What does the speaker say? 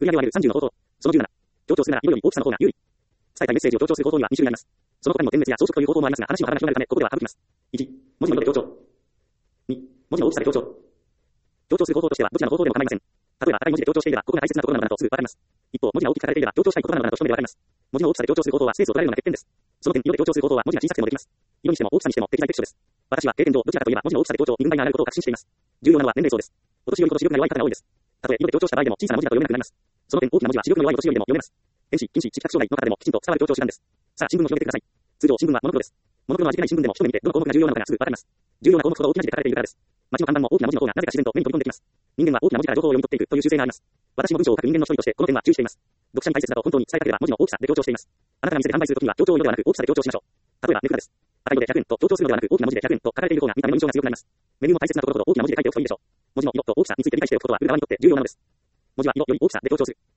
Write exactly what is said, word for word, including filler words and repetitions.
売上を上げるさんじゅうの口頭。そのじゅうなな。強調するなら色より大きさの方が有利。伝えたいメッセージを強調する口頭にはに種類あります。その他にも点滅や装飾という口頭もありますが、話の幅が広がるため、ここでは省きます。いち、文字の色で強調。に、文字の大きさで強調。強調する口頭としては、どちらの口頭でも構いません。例えば、赤い文字で強調していれば、ここが大切なところなのだとすぐわかります。一方、文字が大きく書かれていれば、強調したいことなのだと一目でわかります。文字の大きさで強調する口頭はスペースを取られるのが欠点です。その点、色で強調する口頭は文字が小さくてもできます。色にしても大きさにしても適材適所です。私は経験上、どちらかといえば文字の大きさで強調に軍配が上がることを確信しています。重要なのは年齢層です。お年寄りほど視力が弱い方が多いです。たとえ色で強調した場合でも小さな文字だと読めなくなります。その点、大きな文字は視力の弱いお年寄りでも読めます。天使、近視、視覚障害の方でもきちんと伝わる強調手段です。さあ、新聞を広げてください。通常、新聞はモノクロです。モノクロの味気ない新聞でも一目見てどの項目が重要なのかがすぐわかります。重要な項目ほど大きな字で書かれているからです。街の看板も大きな文字の方がなぜか自然と目に飛び込んできます。人間は大きな文字から情報を読み取っていくという習性があります。私も文章を書く人間の一人としてこの点は注意しています。読者に大切だと本当に伝えたければ文字の大きさで強調しています。あなたが店で販売するときには強調色ではなく大きさで強調しましょう。例えば、値札です。赤色でひゃくえんと強調するのではなく大きな文字でひゃくえんと書かれている方が見た目の印象が強くなります。メニューも大切なところほど大きな文字で書いておくといいでしょう。文字の色と大きさについて理解しておくことは売る側にとって重要なのです。文字は色より大きさで強調する。